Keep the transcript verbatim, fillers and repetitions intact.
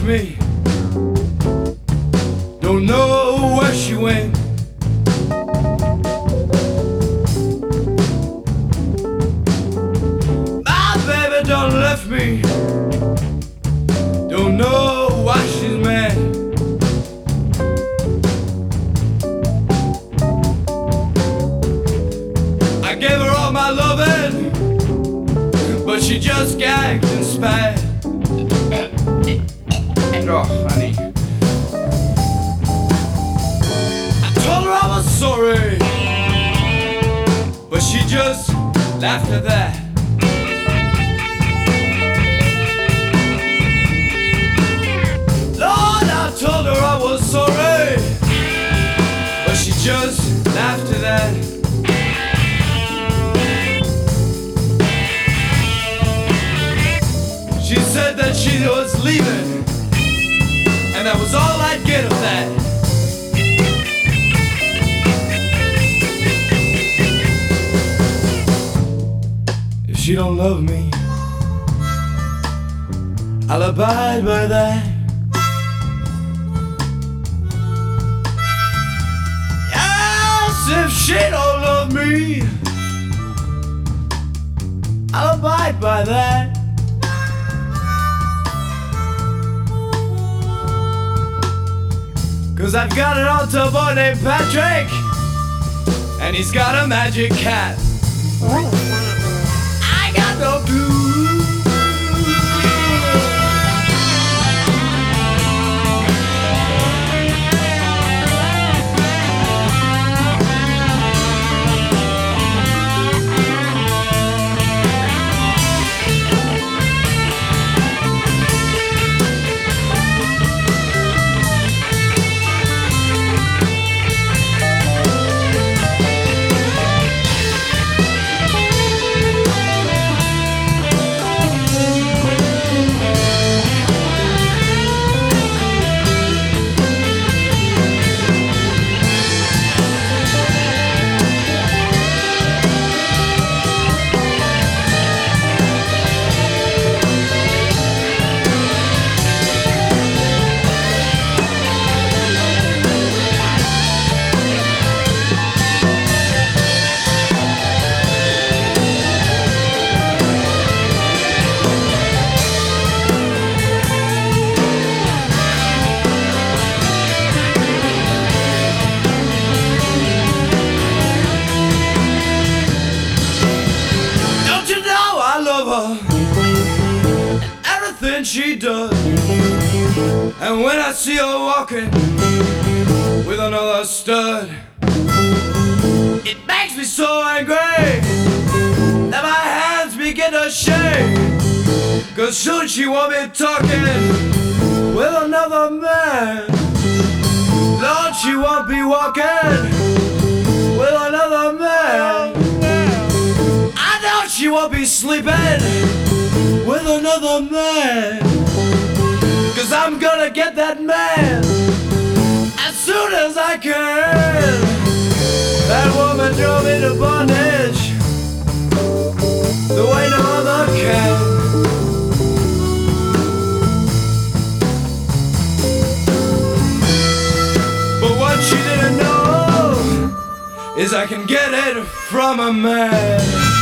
left me. Don't know where she went. My baby done left me. Don't know why she's mad. I gave her all my loving, but she just gagged and spat. Oh, honey. I told her I was sorry, but she just laughed at that. Lord, I told her I was sorry, but she just laughed at that. She said that she was leaving, and that was all I'd get of that. If she don't love me, I'll abide by that. Yes, if she don't love me, I'll abide by that. Cause I've got an altar boy named Patrick, and he's got a magic cat. I got no blues. Everything she does, and when I see her walking with another stud, it makes me so angry that my hands begin to shake. Cause soon she won't be talking with another man. Lord, she won't be walking with another man. I know she won't be sleeping with another man. Cause I'm gonna get that man as soon as I can. That woman drove me to bondage the way no other can. But what she didn't know is I can get it from a man.